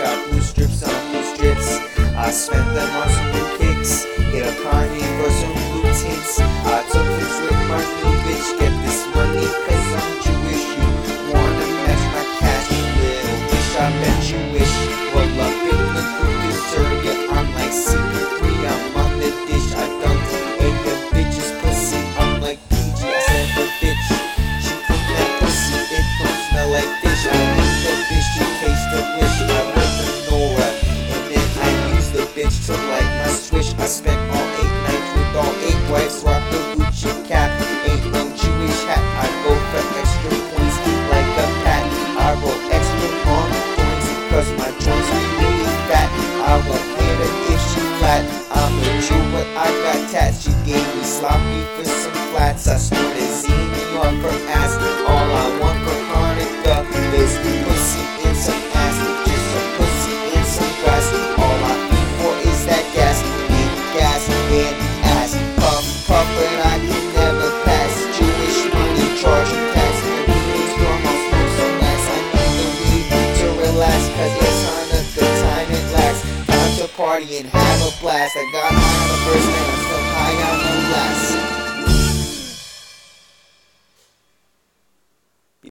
got blue strips on blue strips. I spent them on some new kicks. Hit a carny for some blue tints. I took this with my new bitch. Get this money cause I'm Jewish. You wanna match my cash, little bitch, I bet you wish. Roll up in the coupe to serve ya. I'm like CP3, I'm on the dish. I don't hate the bitch's pussy. I'm like PG, I said the bitch. She clean that pussy, it don't smell like fish. I make the bitch to taste the wish. I went to Nora, and then I use the bitch to light my swish. I spent all 8 nights with all 8 wives. Rock the Gucci cap, ain't no Jewish hat. I go for extra points like a pat. I roll extra long points cause my joints be really fat. I won't hit her if she flat. I'm a Jew but I got tats. She gave me sloppy for some flats. I started seeing me on her ass. All I want for Hanukkah is pussy and some ass. Just some pussy and some grass. All I need for is that gas and gas and ass. Puff, puff, but I can never pass. Jewish money, charging tax. Everything's normal, smoke some ass. I need the weed to relax, cause it's Hanukkah time it lasts. Time to party and have a blast. I got high on the first night, I'm still high on the last.